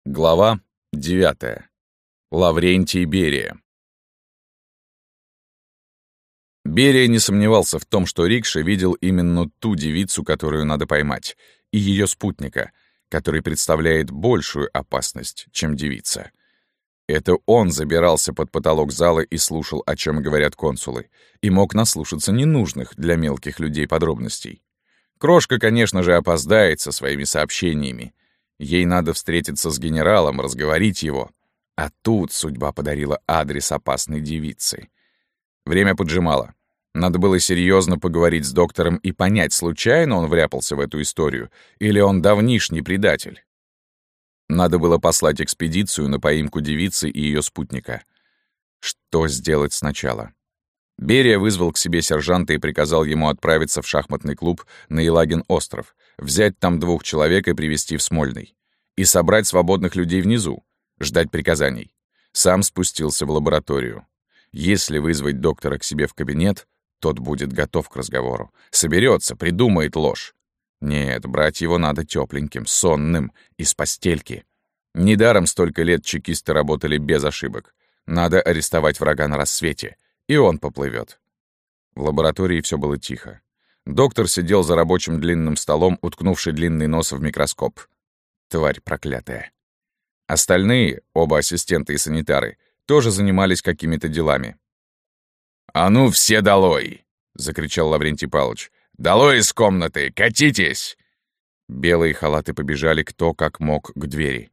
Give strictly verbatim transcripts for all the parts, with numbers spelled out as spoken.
Глава девятая. Лаврентий Берия. Берия не сомневался в том, что Рикша видел именно ту девицу, которую надо поймать, и ее спутника, который представляет большую опасность, чем девица. Это он забирался под потолок зала и слушал, о чем говорят консулы, и мог наслушаться ненужных для мелких людей подробностей. Крошка, конечно же, опоздает со своими сообщениями. Ей надо встретиться с генералом, разговорить его. А тут судьба подарила адрес опасной девицы. Время поджимало. Надо было серьезно поговорить с доктором и понять, случайно он вляпался в эту историю, или он давнишний предатель. Надо было послать экспедицию на поимку девицы и ее спутника. Что сделать сначала? Берия вызвал к себе сержанта и приказал ему отправиться в шахматный клуб на Елагин остров, взять там двух человек и привезти в Смольный. И собрать свободных людей внизу, ждать приказаний. Сам спустился в лабораторию. Если вызвать доктора к себе в кабинет, тот будет готов к разговору. Соберется, придумает ложь. Нет, брать его надо тепленьким, сонным, из постельки. Недаром столько лет чекисты работали без ошибок. Надо арестовать врага на рассвете, и он поплывет. В лаборатории все было тихо. Доктор сидел за рабочим длинным столом, уткнувший длинный нос в микроскоп. Тварь проклятая. Остальные, оба ассистенты и санитары, тоже занимались какими-то делами. «А ну все долой!» — закричал Лаврентий Павлович. «Долой из комнаты! Катитесь!» Белые халаты побежали кто как мог к двери.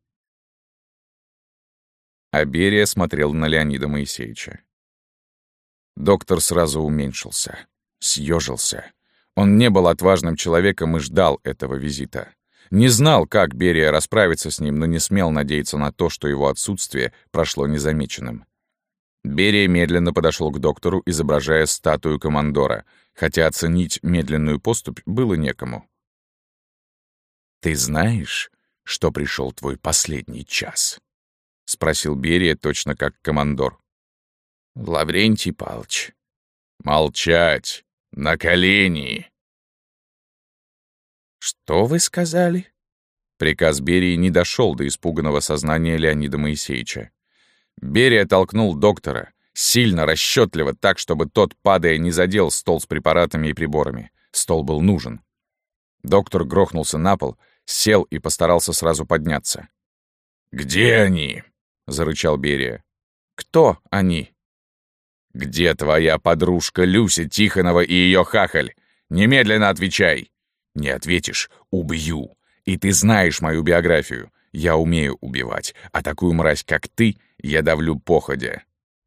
А Берия смотрел на Леонида Моисеевича. Доктор сразу уменьшился, съежился. Он не был отважным человеком и ждал этого визита. Не знал, как Берия расправится с ним, но не смел надеяться на то, что его отсутствие прошло незамеченным. Берия медленно подошел к доктору, изображая статую командора, хотя оценить медленную поступь было некому. «Ты знаешь, что пришел твой последний час?» — спросил Берия точно как командор. «Лаврентий Павлович». «Молчать! На колени!» «Что вы сказали?» Приказ Берии не дошел до испуганного сознания Леонида Моисеевича. Берия толкнул доктора, сильно, расчетливо, так, чтобы тот, падая, не задел стол с препаратами и приборами. Стол был нужен. Доктор грохнулся на пол, сел и постарался сразу подняться. «Где они?» — зарычал Берия. «Кто они?» «Где твоя подружка Люся Тихонова и ее хахаль? Немедленно отвечай! Не ответишь — убью. И ты знаешь мою биографию. Я умею убивать, а такую мразь, как ты, я давлю походя».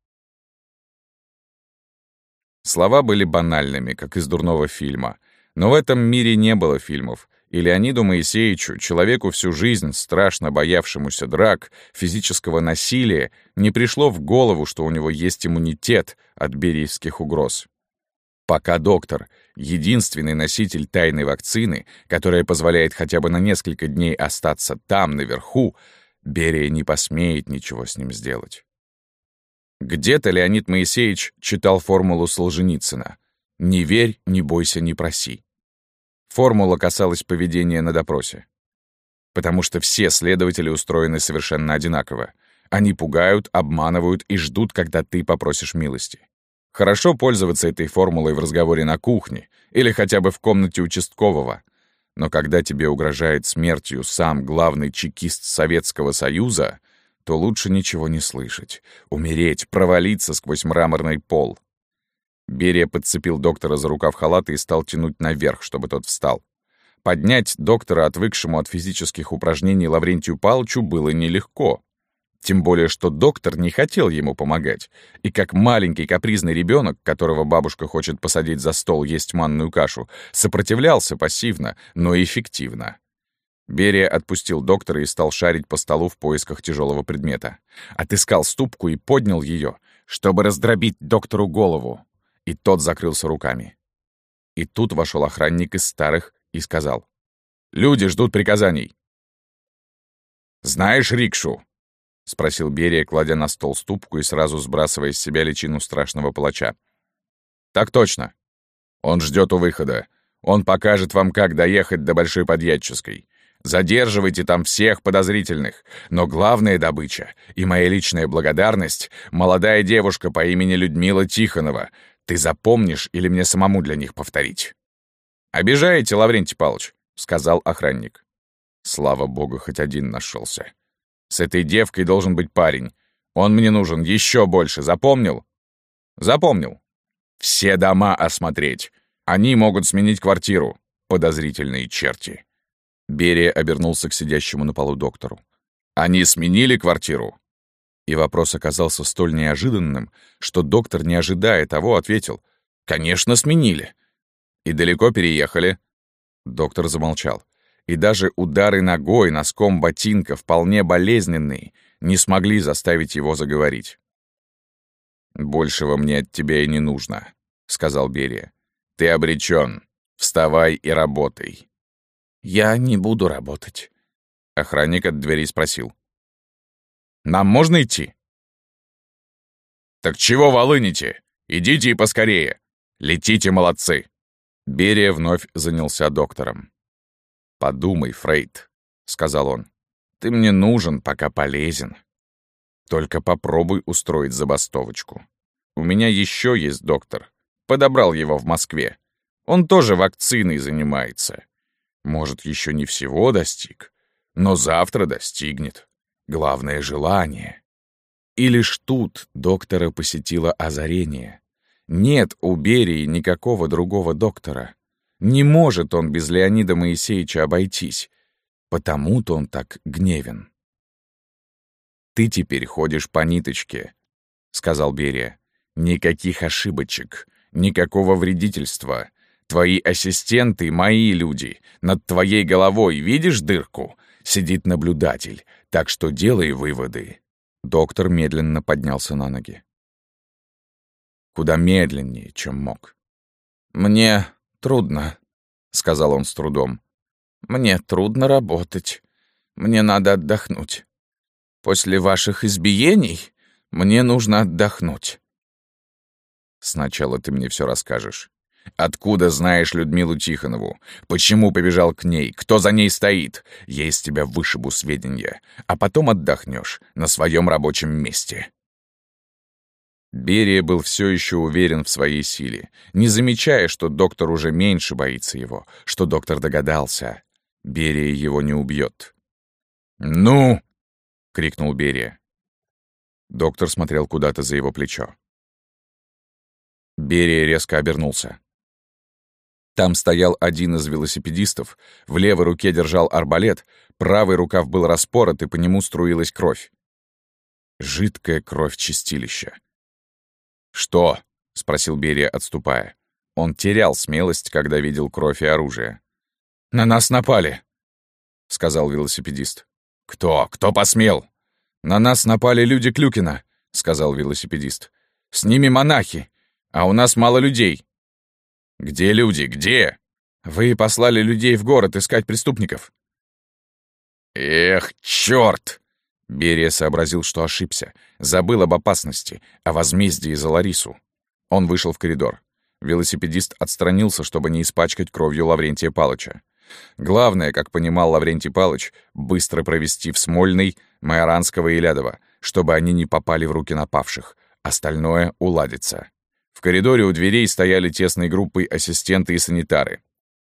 Слова были банальными, как из дурного фильма. Но в этом мире не было фильмов, и Леониду Моисеевичу, человеку всю жизнь страшно боявшемуся драк, физического насилия, не пришло в голову, что у него есть иммунитет от бериевских угроз. Пока доктор — единственный носитель тайной вакцины, которая позволяет хотя бы на несколько дней остаться там, наверху, Берия не посмеет ничего с ним сделать. Где-то Леонид Моисеевич читал формулу Солженицына «Не верь, не бойся, не проси». Формула касалась поведения на допросе. Потому что все следователи устроены совершенно одинаково. Они пугают, обманывают и ждут, когда ты попросишь милости. Хорошо пользоваться этой формулой в разговоре на кухне или хотя бы в комнате участкового. Но когда тебе угрожает смертью сам главный чекист Советского Союза, то лучше ничего не слышать, умереть, провалиться сквозь мраморный пол. Берия подцепил доктора за рукав халата и стал тянуть наверх, чтобы тот встал. Поднять доктора, отвыкшему от физических упражнений, Лаврентию Павловичу было нелегко. Тем более, что доктор не хотел ему помогать, и как маленький капризный ребенок, которого бабушка хочет посадить за стол есть манную кашу, сопротивлялся пассивно, но эффективно. Берия отпустил доктора и стал шарить по столу в поисках тяжелого предмета. Отыскал ступку и поднял ее, чтобы раздробить доктору голову, и тот закрылся руками. И тут вошел охранник из старых и сказал: «Люди ждут приказаний». «Знаешь Рикшу?» — спросил Берия, кладя на стол ступку и сразу сбрасывая с себя личину страшного палача. «Так точно. Он ждет у выхода. Он покажет вам, как доехать до Большой Подъятческой. Задерживайте там всех подозрительных. Но главная добыча и моя личная благодарность — молодая девушка по имени Людмила Тихонова. Ты запомнишь или мне самому для них повторить?» «Обижаете, Лаврентий Павлович», — сказал охранник. Слава богу, хоть один нашелся. «С этой девкой должен быть парень. Он мне нужен еще больше. Запомнил?» «Запомнил. Все дома осмотреть. Они могут сменить квартиру. Подозрительные черти». Берия обернулся к сидящему на полу доктору. «Они сменили квартиру?» И вопрос оказался столь неожиданным, что доктор, не ожидая того, ответил: «Конечно, сменили». «И далеко переехали?» Доктор замолчал. И даже удары ногой носком ботинка, вполне болезненные, не смогли заставить его заговорить. «Большего мне от тебя и не нужно», — сказал Берия. «Ты обречен. Вставай и работай». «Я не буду работать», — охранник от двери спросил. «Нам можно идти?» «Так чего волыните? Идите и поскорее. Летите, молодцы!» Берия вновь занялся доктором. «Подумай, Фрейд», — сказал он. «Ты мне нужен, пока полезен. Только попробуй устроить забастовочку. У меня еще есть доктор. Подобрал его в Москве. Он тоже вакциной занимается. Может, еще не всего достиг, но завтра достигнет. Главное — желание». И лишь тут доктора посетило озарение. Нет у Берии никакого другого доктора. Не может он без Леонида Моисеевича обойтись. Потому-то он так гневен. «Ты теперь ходишь по ниточке», — сказал Берия. «Никаких ошибочек, никакого вредительства. Твои ассистенты — мои люди. Над твоей головой, видишь дырку? Сидит наблюдатель, так что делай выводы». Доктор медленно поднялся на ноги. Куда медленнее, чем мог. «Мне трудно», — сказал он с трудом. «Мне трудно работать. Мне надо отдохнуть. После ваших избиений мне нужно отдохнуть». «Сначала ты мне все расскажешь. Откуда знаешь Людмилу Тихонову? Почему побежал к ней? Кто за ней стоит? Я из тебя вышибу сведения, а потом отдохнешь на своем рабочем месте». Берия был все еще уверен в своей силе, не замечая, что доктор уже меньше боится его, что доктор догадался. Берия его не убьет. «Ну!» — крикнул Берия. Доктор смотрел куда-то за его плечо. Берия резко обернулся. Там стоял один из велосипедистов, в левой руке держал арбалет, правый рукав был распорот, и по нему струилась кровь. Жидкая кровь чистилища. «Что?» — спросил Берия, отступая. Он терял смелость, когда видел кровь и оружие. «На нас напали», — сказал велосипедист. «Кто? Кто посмел?» «На нас напали люди Клюкина», — сказал велосипедист. «С ними монахи, а у нас мало людей». «Где люди? Где?» «Вы послали людей в город искать преступников». «Эх, чёрт!» Берия сообразил, что ошибся, забыл об опасности, о возмездии за Ларису. Он вышел в коридор. Велосипедист отстранился, чтобы не испачкать кровью Лаврентия Палыча. Главное, как понимал Лаврентий Палыч, быстро провести в Смольный, Майоранского и Лядова, чтобы они не попали в руки напавших. Остальное уладится. В коридоре у дверей стояли тесной группой ассистенты и санитары.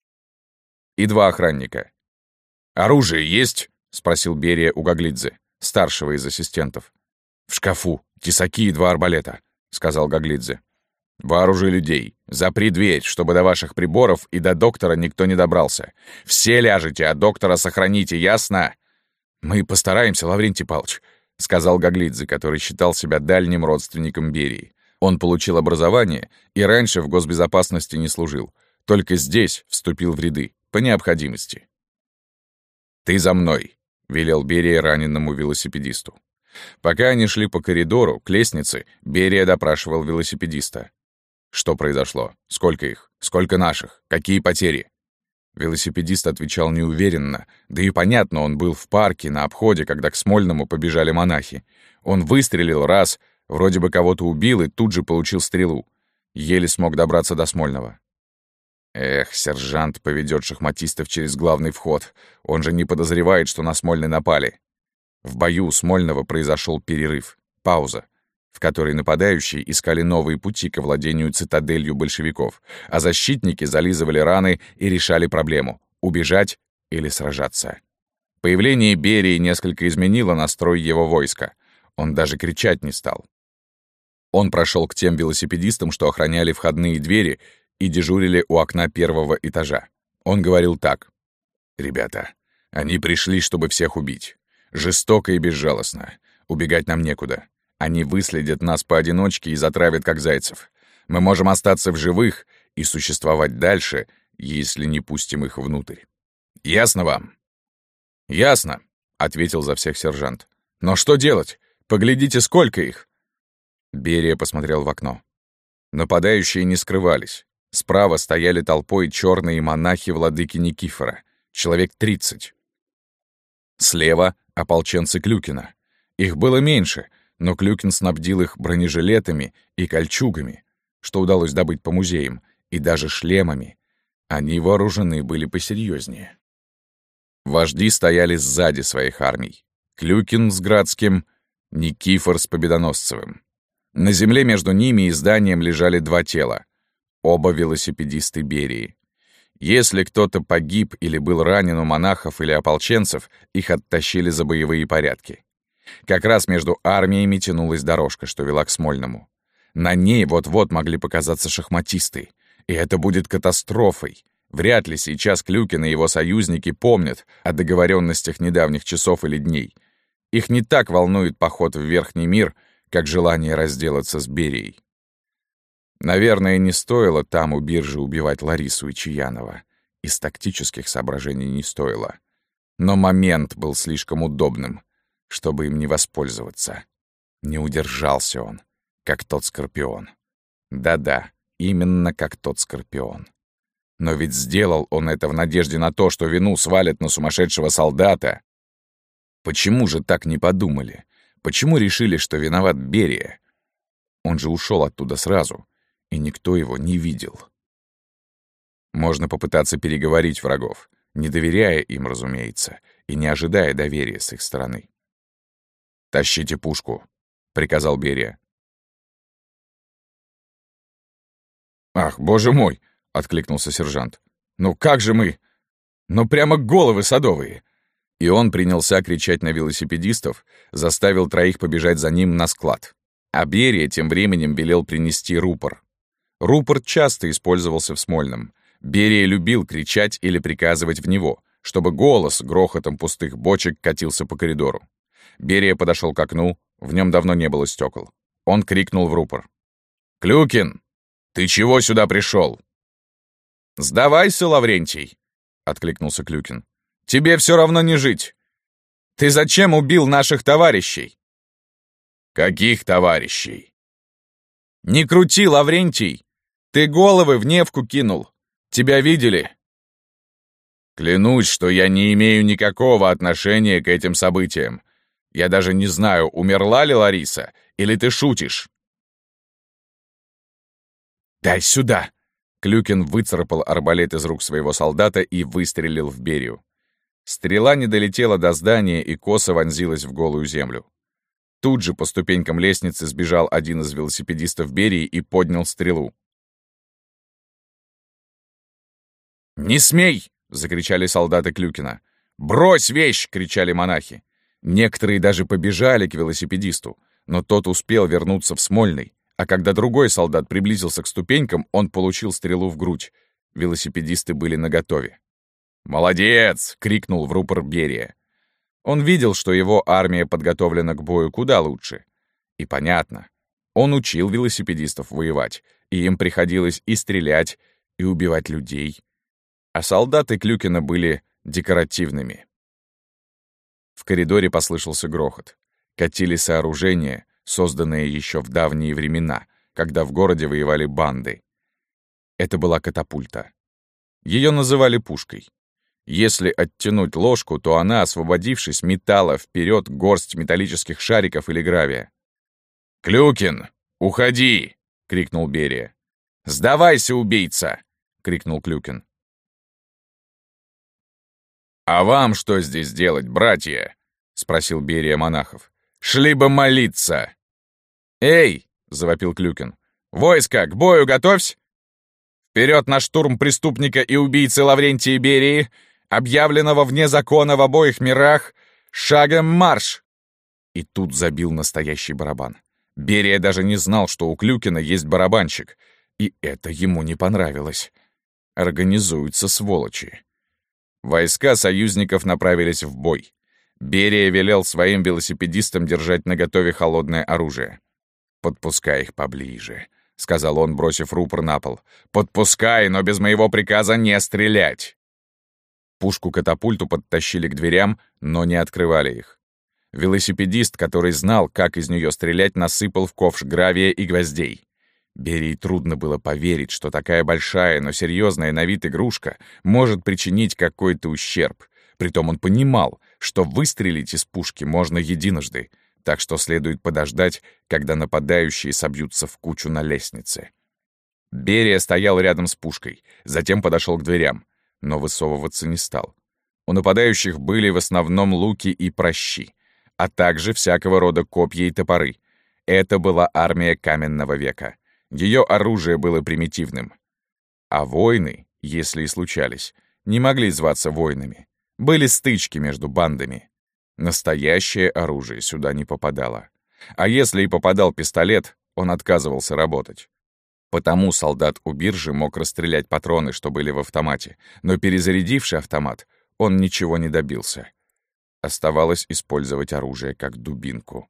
И два охранника. «Оружие есть?» — спросил Берия у Гаглидзе, старшего из ассистентов. «В шкафу. Тесаки и два арбалета», — сказал Гаглидзе. «Вооружи людей. Запри дверь, чтобы до ваших приборов и до доктора никто не добрался. Все ляжете, а доктора сохраните, ясно?» «Мы постараемся, Лаврентий Павлович», — сказал Гаглидзе, который считал себя дальним родственником Берии. Он получил образование и раньше в госбезопасности не служил. Только здесь вступил в ряды, по необходимости. «Ты за мной», — велел Берия раненому велосипедисту. Пока они шли по коридору, к лестнице, Берия допрашивал велосипедиста. «Что произошло? Сколько их? Сколько наших? Какие потери?» Велосипедист отвечал неуверенно, да и понятно, он был в парке на обходе, когда к Смольному побежали монахи. Он выстрелил раз, вроде бы кого-то убил и тут же получил стрелу. Еле смог добраться до Смольного. Эх, сержант поведет шахматистов через главный вход. Он же не подозревает, что на Смольный напали. В бою у Смольного произошел перерыв, пауза, в которой нападающие искали новые пути к овладению цитаделью большевиков, а защитники зализывали раны и решали проблему — убежать или сражаться. Появление Берии несколько изменило настрой его войска. Он даже кричать не стал. Он прошел к тем велосипедистам, что охраняли входные двери и дежурили у окна первого этажа. Он говорил так: «Ребята, они пришли, чтобы всех убить. Жестоко и безжалостно. Убегать нам некуда. Они выследят нас поодиночке и затравят, как зайцев. Мы можем остаться в живых и существовать дальше, если не пустим их внутрь. Ясно вам?» «Ясно», — ответил за всех сержант. «Но что делать? Поглядите, сколько их!» Берия посмотрел в окно. Нападающие не скрывались. Справа стояли толпой черные монахи владыки Никифора. Человек тридцать. Слева — ополченцы Клюкина. Их было меньше, но Клюкин снабдил их бронежилетами и кольчугами, что удалось добыть по музеям, и даже шлемами. Они вооружены были посерьезнее. Вожди стояли сзади своих армий. Клюкин с Градским, Никифор с Победоносцевым. На земле между ними и зданием лежали два тела. Оба велосипедисты Берии. Если кто-то погиб или был ранен у монахов или ополченцев, их оттащили за боевые порядки. Как раз между армиями тянулась дорожка, что вела к Смольному. На ней вот-вот могли показаться шахматисты. И это будет катастрофой. Вряд ли сейчас Клюкин и его союзники помнят о договоренностях недавних часов или дней. Их не так волнует поход в Верхний мир, как желание разделаться с Берией. Наверное, не стоило там у биржи убивать Ларису и Чаянова. Из тактических соображений не стоило. Но момент был слишком удобным, чтобы им не воспользоваться. Не удержался он, как тот Скорпион. Да-да, именно как тот Скорпион. Но ведь сделал он это в надежде на то, что вину свалят на сумасшедшего солдата. Почему же так не подумали? Почему решили, что виноват Берия? Он же ушел оттуда сразу, и никто его не видел. Можно попытаться переговорить врагов, не доверяя им, разумеется, и не ожидая доверия с их стороны. «Тащите пушку», — приказал Берия. «Ах, боже мой!» — откликнулся сержант. «Ну как же мы? Ну прямо головы садовые!» И он принялся кричать на велосипедистов, заставил троих побежать за ним на склад. А Берия тем временем велел принести рупор. Рупор часто использовался в Смольном. Берия любил кричать или приказывать в него, чтобы голос грохотом пустых бочек катился по коридору. Берия подошел к окну, в нем давно не было стекол. Он крикнул в рупор: «Клюкин, ты чего сюда пришел?» «Сдавайся, Лаврентий!» — откликнулся Клюкин. «Тебе все равно не жить. Ты зачем убил наших товарищей?» «Каких товарищей?» «Не крути, Лаврентий! Ты головы в Невку кинул. Тебя видели?» «Клянусь, что я не имею никакого отношения к этим событиям. Я даже не знаю, умерла ли Лариса, или ты шутишь?» «Дай сюда!» Клюкин выцарапал арбалет из рук своего солдата и выстрелил в Берию. Стрела не долетела до здания и косо вонзилась в голую землю. Тут же по ступенькам лестницы сбежал один из велосипедистов Берии и поднял стрелу. «Не смей!» — закричали солдаты Клюкина. «Брось вещь!» — кричали монахи. Некоторые даже побежали к велосипедисту, но тот успел вернуться в Смольный, а когда другой солдат приблизился к ступенькам, он получил стрелу в грудь. Велосипедисты были наготове. «Молодец!» — крикнул в рупор Берия. Он видел, что его армия подготовлена к бою куда лучше. И понятно, он учил велосипедистов воевать, и им приходилось и стрелять, и убивать людей. А солдаты Клюкина были декоративными. В коридоре послышался грохот. Катили сооружения, созданные еще в давние времена, когда в городе воевали банды. Это была катапульта. Ее называли пушкой. Если оттянуть ложку, то она, освободившись, метала вперед горсть металлических шариков или гравия. «Клюкин, уходи!» — крикнул Берия. «Сдавайся, убийца! — крикнул Клюкин. «А вам что здесь делать, братья?» — спросил Берия монахов. «Шли бы молиться!» «Эй!» — завопил Клюкин. «Войско, к бою готовься! Вперед на штурм преступника и убийцы Лаврентия Берии, объявленного вне закона в обоих мирах, шагом марш!» И тут забил настоящий барабан. Берия даже не знал, что у Клюкина есть барабанщик, и это ему не понравилось. Организуются сволочи. Войска союзников направились в бой. Берия велел своим велосипедистам держать наготове холодное оружие. «Подпускай их поближе», — сказал он, бросив рупор на пол. «Подпускай, но без моего приказа не стрелять!» Пушку-катапульту подтащили к дверям, но не открывали их. Велосипедист, который знал, как из нее стрелять, насыпал в ковш гравия и гвоздей. Берии трудно было поверить, что такая большая, но серьезная на вид игрушка может причинить какой-то ущерб. Притом он понимал, что выстрелить из пушки можно единожды, так что следует подождать, когда нападающие собьются в кучу на лестнице. Берия стоял рядом с пушкой, затем подошел к дверям, но высовываться не стал. У нападающих были в основном луки и пращи, а также всякого рода копья и топоры. Это была армия каменного века. Ее оружие было примитивным. А войны, если и случались, не могли зваться войнами. Были стычки между бандами. Настоящее оружие сюда не попадало. А если и попадал пистолет, он отказывался работать. Потому солдат у биржи мог расстрелять патроны, что были в автомате, но перезарядивший автомат, он ничего не добился. Оставалось использовать оружие как дубинку.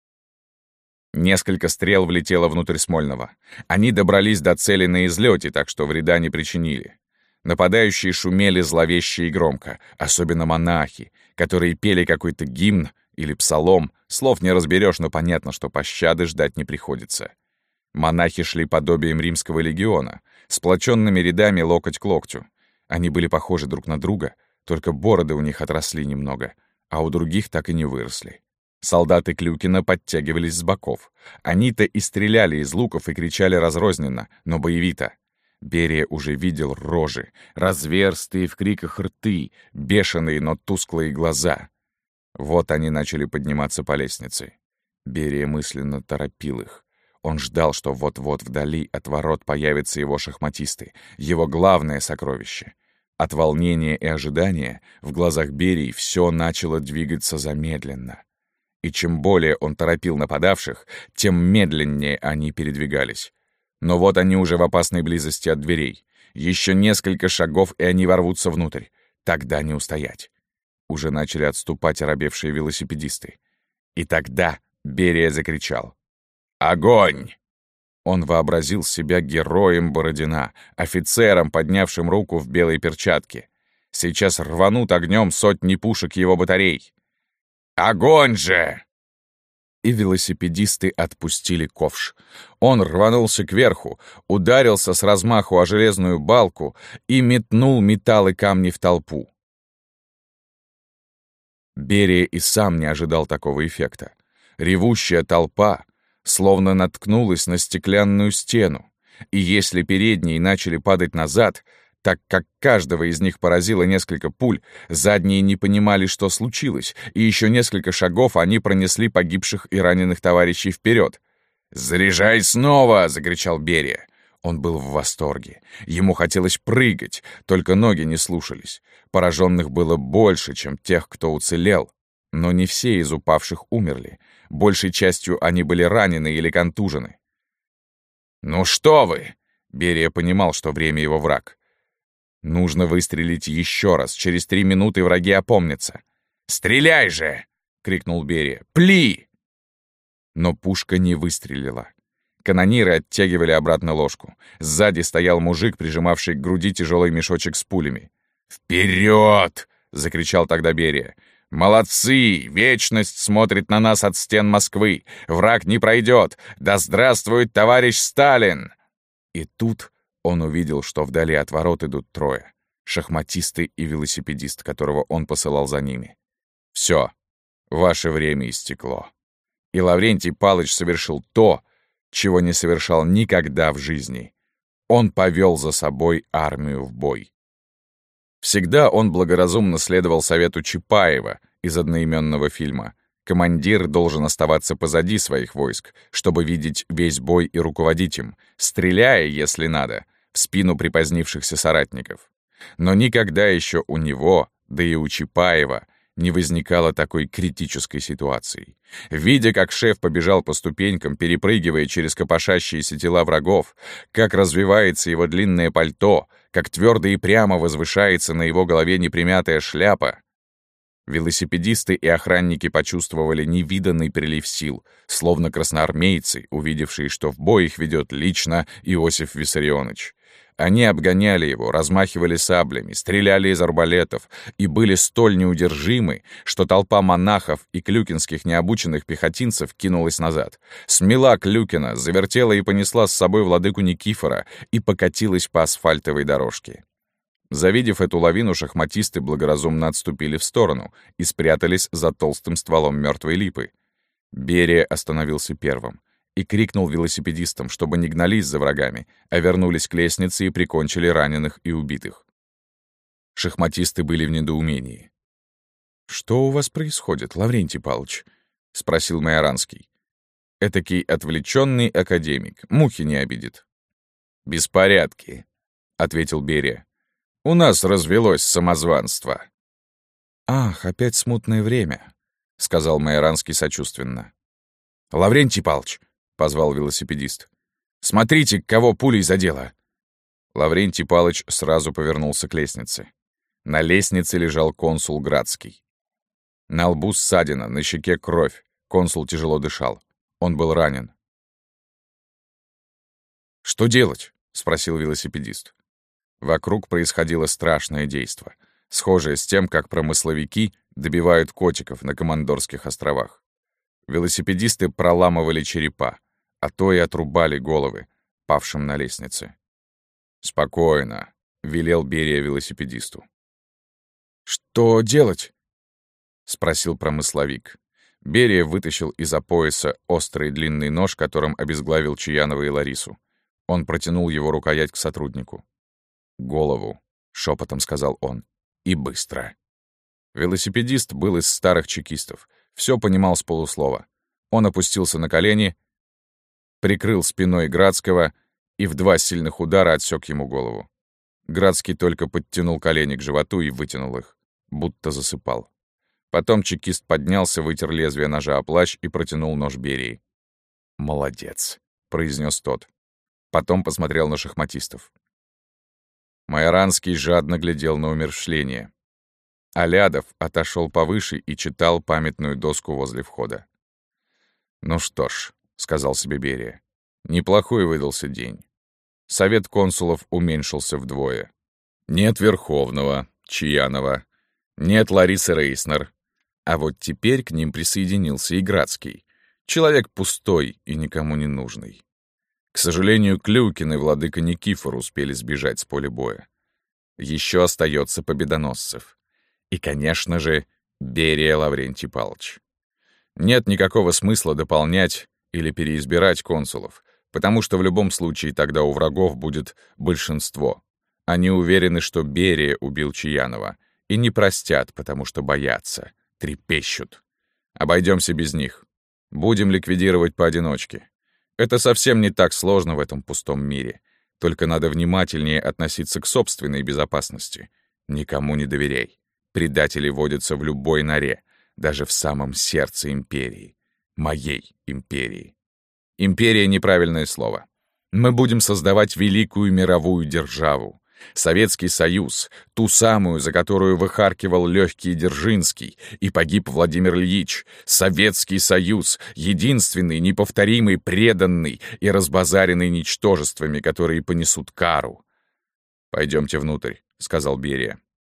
Несколько стрел влетело внутрь Смольного. Они добрались до цели на излете, так что вреда не причинили. Нападающие шумели зловеще и громко, особенно монахи, которые пели какой-то гимн или псалом. Слов не разберешь, но понятно, что пощады ждать не приходится. Монахи шли подобием римского легиона, сплоченными рядами локоть к локтю. Они были похожи друг на друга, только бороды у них отросли немного, а у других так и не выросли. Солдаты Клюкина подтягивались с боков. Они-то и стреляли из луков и кричали разрозненно, но боевито. Берия уже видел рожи, разверстые в криках рты, бешеные, но тусклые глаза. Вот они начали подниматься по лестнице. Берия мысленно торопил их. Он ждал, что вот-вот вдали от ворот появятся его шахматисты, его главное сокровище. От волнения и ожидания в глазах Берии все начало двигаться замедленно. И чем более он торопил нападавших, тем медленнее они передвигались. Но вот они уже в опасной близости от дверей. Еще несколько шагов, и они ворвутся внутрь. Тогда не устоять. Уже начали отступать оробевшие велосипедисты. И тогда Берия закричал: «Огонь!» Он вообразил себя героем Бородина, офицером, поднявшим руку в белой перчатке. Сейчас рванут огнем сотни пушек его батарей. «Огонь же!» И велосипедисты отпустили ковш. Он рванулся кверху, ударился с размаху о железную балку и метнул металл и камни в толпу. Берия и сам не ожидал такого эффекта. Ревущая толпа словно наткнулась на стеклянную стену, и если передние начали падать назад, так как каждого из них поразило несколько пуль, задние не понимали, что случилось, и еще несколько шагов они пронесли погибших и раненых товарищей вперед. «Заряжай снова!» — закричал Берия. Он был в восторге. Ему хотелось прыгать, только ноги не слушались. Пораженных было больше, чем тех, кто уцелел. Но не все из упавших умерли. Большей частью они были ранены или контужены. «Ну что вы!» — Берия понимал, что время его враг. Нужно выстрелить еще раз. Через три минуты враги опомнятся. «Стреляй же!» — крикнул Берия. «Пли!» Но пушка не выстрелила. Канониры оттягивали обратно ложку. Сзади стоял мужик, прижимавший к груди тяжелый мешочек с пулями. «Вперед!» — закричал тогда Берия. «Молодцы! Вечность смотрит на нас от стен Москвы! Враг не пройдет! Да здравствует товарищ Сталин!» И тут он увидел, что вдали от ворот идут трое — шахматисты и велосипедист, которого он посылал за ними. Все, ваше время истекло. И Лаврентий Палыч совершил то, чего не совершал никогда в жизни. Он повел за собой армию в бой. Всегда он благоразумно следовал совету Чапаева из одноименного фильма. Командир должен оставаться позади своих войск, чтобы видеть весь бой и руководить им, стреляя, если надо, в спину припозднившихся соратников. Но никогда еще у него, да и у Чапаева, не возникало такой критической ситуации. Видя, как шеф побежал по ступенькам, перепрыгивая через копошащиеся тела врагов, как развивается его длинное пальто, как твердо и прямо возвышается на его голове непримятая шляпа, велосипедисты и охранники почувствовали невиданный прилив сил, словно красноармейцы, увидевшие, что в бой их ведет лично Иосиф Виссарионович. Они обгоняли его, размахивали саблями, стреляли из арбалетов и были столь неудержимы, что толпа монахов и клюкинских необученных пехотинцев кинулась назад. Смела Клюкина, завертела и понесла с собой владыку Никифора и покатилась по асфальтовой дорожке. Завидев эту лавину, шахматисты благоразумно отступили в сторону и спрятались за толстым стволом мертвой липы. Берия остановился первым и крикнул велосипедистам, чтобы не гнались за врагами, а вернулись к лестнице и прикончили раненых и убитых. Шахматисты были в недоумении. «Что у вас происходит, Лаврентий Павлович?» — спросил Майоранский. Этакий отвлеченный академик, мухи не обидит. «Беспорядки», — ответил Берия. «У нас развелось самозванство». «Ах, опять смутное время», — сказал Майоранский сочувственно. «Лаврентий Павлович», — позвал велосипедист, — «смотрите, кого пулей задело». Лаврентий Павлович сразу повернулся к лестнице. На лестнице лежал консул Градский. На лбу ссадина, на щеке кровь. Консул тяжело дышал. Он был ранен. «Что делать?» — спросил велосипедист. Вокруг происходило страшное действо, схожее с тем, как промысловики добивают котиков на Командорских островах. Велосипедисты проламывали черепа, а то и отрубали головы павшим на лестнице. «Спокойно», — велел Берия велосипедисту. «Что делать?» — спросил промысловик. Берия вытащил из-за пояса острый длинный нож, которым обезглавил Чаянова и Ларису. Он протянул его рукоять к сотруднику. «Голову», — шепотом сказал он, — «и быстро». Велосипедист был из старых чекистов, все понимал с полуслова. Он опустился на колени, прикрыл спиной Градского и в два сильных удара отсек ему голову. Градский только подтянул колени к животу и вытянул их, будто засыпал. Потом чекист поднялся, вытер лезвие ножа о плащ и протянул нож Берии. «Молодец», — произнес тот. Потом посмотрел на шахматистов. Майоранский жадно глядел на умерщвление. Алядов отошел повыше и читал памятную доску возле входа. «Ну что ж», — сказал себе Берия, — «неплохой выдался день». Совет консулов уменьшился вдвое. Нет Верховного, Чаянова, нет Ларисы Рейснер. А вот теперь к ним присоединился и Градский. Человек пустой и никому не нужный. К сожалению, Клюкин и владыка Никифор успели сбежать с поля боя. Еще остается Победоносцев. И, конечно же, Берия Лаврентий Павлович. Нет никакого смысла дополнять или переизбирать консулов, потому что в любом случае тогда у врагов будет большинство. Они уверены, что Берия убил Чаянова, и не простят, потому что боятся, трепещут. Обойдемся без них. Будем ликвидировать поодиночке. Это совсем не так сложно в этом пустом мире. Только надо внимательнее относиться к собственной безопасности. Никому не доверяй. Предатели водятся в любой норе, даже в самом сердце империи. Моей империи. Империя — неправильное слово. Мы будем создавать великую мировую державу. Советский Союз, ту самую, за которую выхаркивал легкий Дзержинский и погиб Владимир Ильич. Советский Союз, единственный, неповторимый, преданный и разбазаренный ничтожествами, которые понесут кару. «Пойдемте внутрь», — сказал Берия.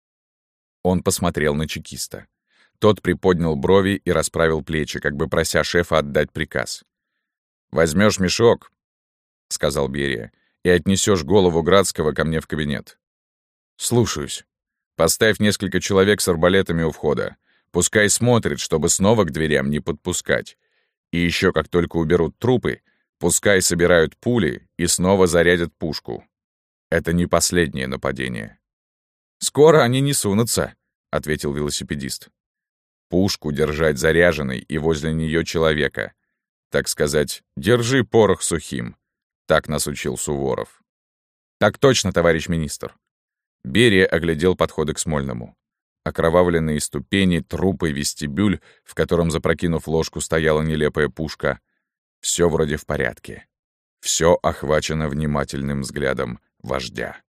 Он посмотрел на чекиста. Тот приподнял брови и расправил плечи, как бы прося шефа отдать приказ. «Возьмешь мешок», — сказал Берия, — «и отнесешь голову Градского ко мне в кабинет». «Слушаюсь. Поставь несколько человек с арбалетами у входа. Пускай смотрит, чтобы снова к дверям не подпускать. И еще, как только уберут трупы, пускай собирают пули и снова зарядят пушку. Это не последнее нападение. «Скоро они не сунутся», — ответил велосипедист. «Пушку держать заряженной и возле нее человека. Так сказать, держи порох сухим», — так нас учил Суворов. «Так точно, товарищ министр». Берия оглядел подходы к Смольному. Окровавленные ступени, трупы, вестибюль, в котором, запрокинув ложку, стояла нелепая пушка. Все вроде в порядке. Все охвачено внимательным взглядом вождя.